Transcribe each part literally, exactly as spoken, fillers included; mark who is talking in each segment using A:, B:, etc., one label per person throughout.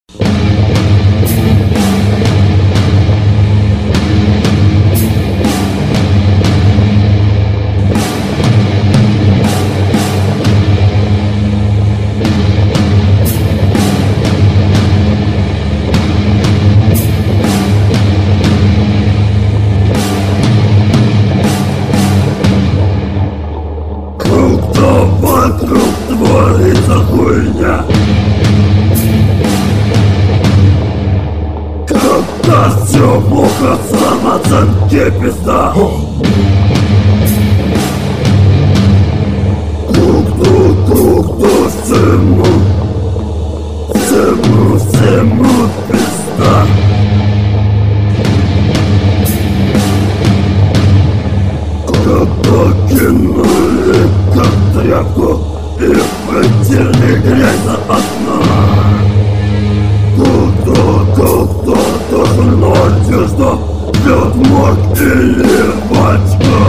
A: Вокруг творится хуйня, когда все плохо, самооценки пизда. Тук-тук-тук-тук, всему, всему, всему пизда. Когда кинули как тряпку и вытерли грязь за окна. Кто-кто, кто тоже ночью, что пьет морг или бачка.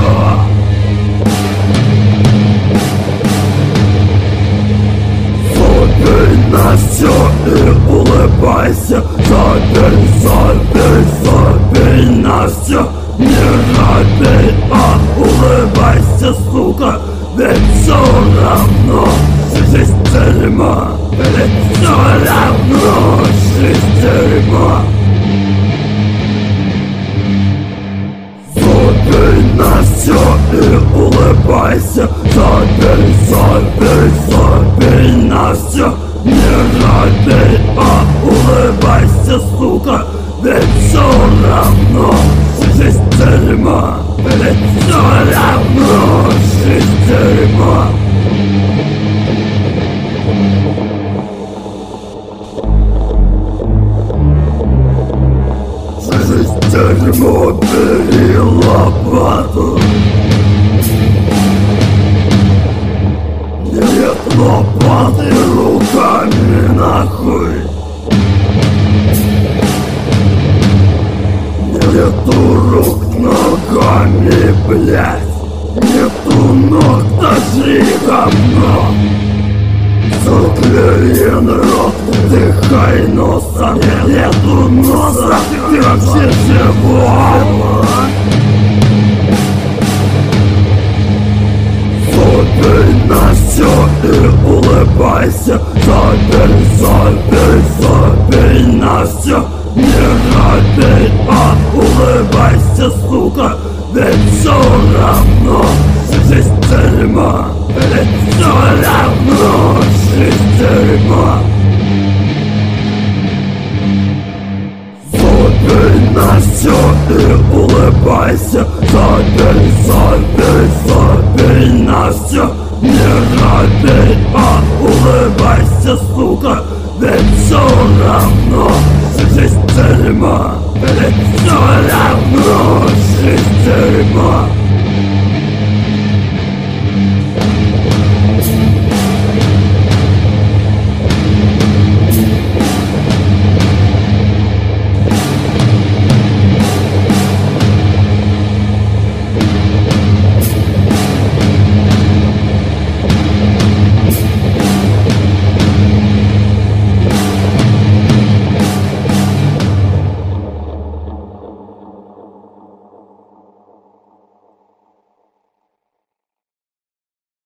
A: Забей на все и улыбайся. Забей, забей, забей на все. Не робей, а улыбайся, сука. Ведь все равно жизнь дерьмо. Ведь все равно жизнь дерьмо. Забей на все и улыбайся. Забей, забей, забей на все. Не робей, а улыбайся, сука. Ведь все равно жизнь дерьмо. Ведь все равно жизнь дерьмо. Жизнь дерьмо, бери лопату. Нет лопаты руками нахуй. Нету рук ногами, блядь. Нету ног, даже говно. Заклеен рот, дыхай носом. Нету носа, ты вообще живой? Забей на все и улыбайся. Забей, забей, забей на все. Не робей, а улыбайся, сука. Ведь все равно жизнь дерьмо. Ведь все равно жизнь дерьмо. Забей на все и улыбайся. Забей, забей, забей на все. Не робей, а улыбайся, сука. Ведь все равно жизнь дерьмо. Ведь все равно жизнь дерьмо.